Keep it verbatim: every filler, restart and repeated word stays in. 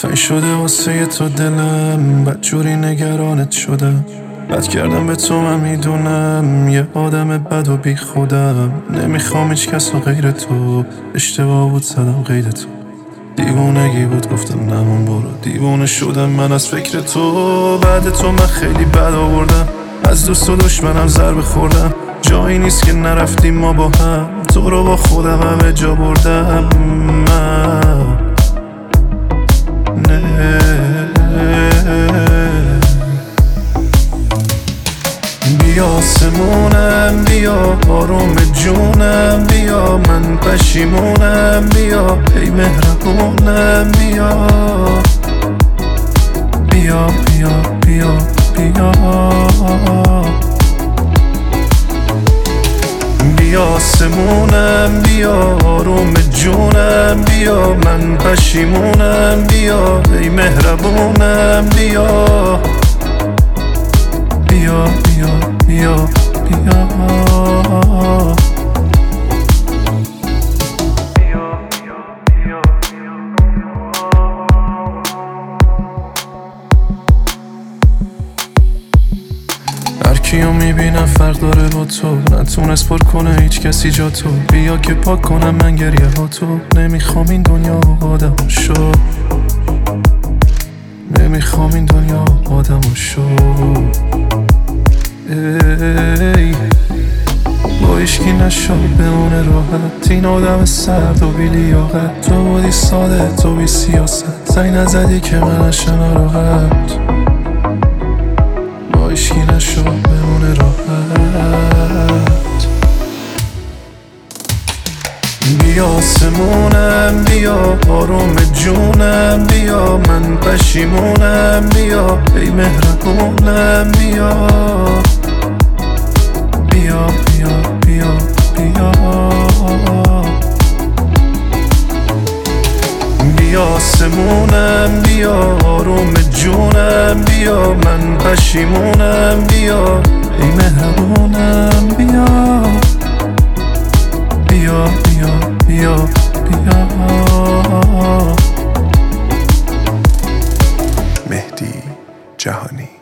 تنگ شده واسه تو دلم، بدجوری نگرانت شدم. بد کردم به تو من میدونم، یه آدم بد و بی خودم. نمیخوام هیچ کس و غیر تو، اشتباه بود زدم غیر تو. دیوونگی بود گفتم نمون برو، دیوونه شدم من از فکر تو. بعد تو من خیلی بد آوردم، از دوست و دشمنم ضربه خوردم. جایی نیست که نرفتیم ما با هم، تو رو با خودم همه جا بردم من. نه بیا آسمونم، بیا آروم جونم، بیا من پشیمونم، بیا ای مهربونم، بیا بیا بیا بیا بیا بیا آسمونم، بیا آروم جونم، بیا من پشیمونم، بیا ای مهربونم، بیا بیا بیا بیا بیا هر کیو میبینم فرق داره با تو، نتونست پر کنه هیچ کسی جا تو. بیا که پاک کنم من گریه ها تو. نمیخوام این دنیا آدم شو، نمیخوام این دنیا آدم شو. ای با ایشکی نشو بمونه راحت، این آدم سرد و بی لیاقت. تو بودی ساده، تو بی سیاست، زنگ نزدی که من نشم راحت. با ایشکی نشو بمونه راحت. بیا آسمونم، بیا آروم جونم، بیا من پشیمونم، بیا ای مهربونم، بیا بیا بیا بیا بیا بیا آسمونم، بیا آروم جونم، بیا من پشیمونم، بیا ای مهربونم، بیا بیا بیا بیا بیا مهدی جهانی.